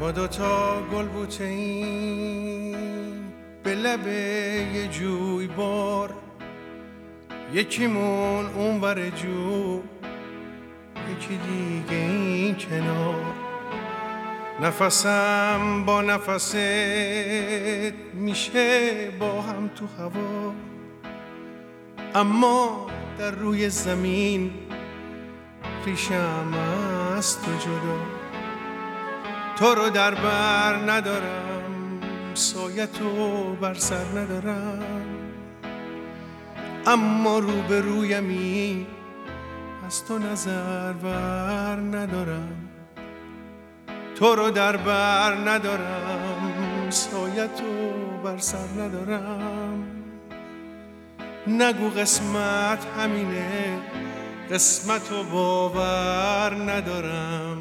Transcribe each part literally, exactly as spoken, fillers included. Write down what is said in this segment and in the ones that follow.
با دوتا گل بوته این به لب یه جوی بار، یکیمون اون ور جو، یکی دیگه این کنار. نفسم با نفست میشه با هم تو هوا، اما در روی زمین ریشم از تو جدا. تو رو در بر ندارم، سایتو بر سر ندارم، اما رو به رویمی از تو نظر بر ندارم. تو رو در بر ندارم، سایتو بر سر ندارم. نگو قسمت همینه، قسمتو باور ندارم.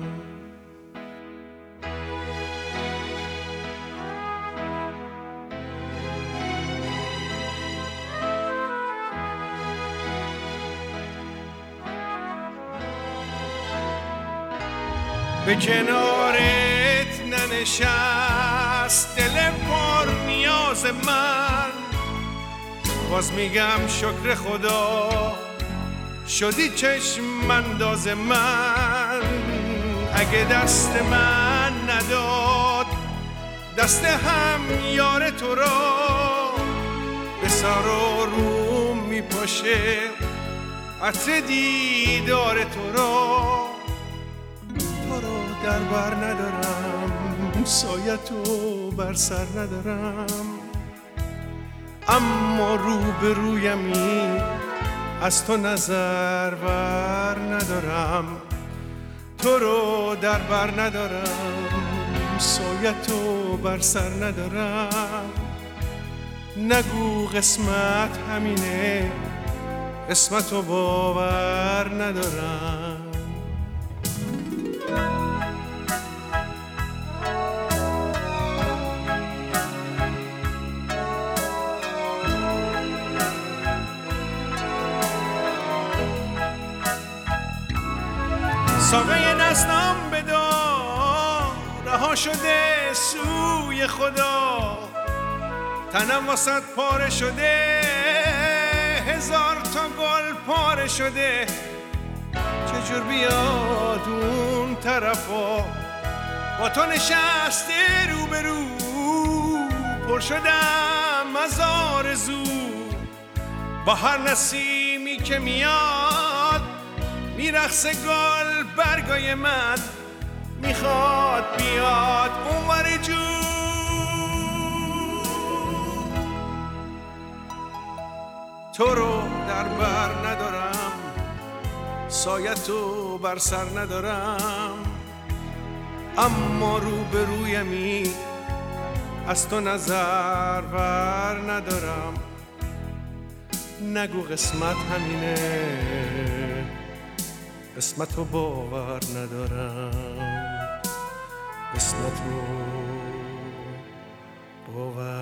به کنارت ننشست دل پر نیاز من، باز میگم شکر خدا شدی چشم انداز من. اگه دست من نداد دست هم یار تو را، به سر و روم میپاشه عطر دیدار تو را. تو رو در بر ندارم، سایتو بر سر ندارم، اما رو به رویمی از تو نظر بر ندارم. تو رو در بر ندارم، سایتو بر سر ندارم. نگو قسمت همینه، قسمتو باور ندارم. ساقه دستم بدار، رها شده سوی خدا. تنم واسط پاره شده، هزار تا گل پاره شده. چجور بیاد اون طرفا، با تو نشسته رو به رو. پر شدم از آرزو، با هر نسیمی که میاد میرقصه گل برگای من. میخواد بیاد اونور جو، تو رو در بر ندارم، سایتو بر سر ندارم، اما رو به رویمی از تو نظر بر ندارم. نگو قسمت همینه، قسمتو باور ندارم، قسمتو باور